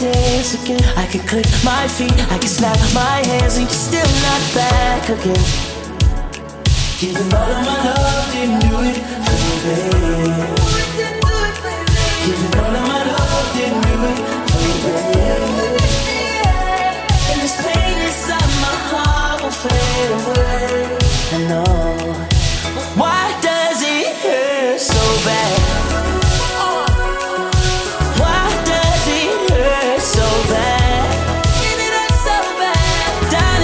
dance again. I could click my feet, I could snap my hands, and you're still not back again. Giving all of my love, didn't do it for you, babe. Giving all of my love, didn't do it.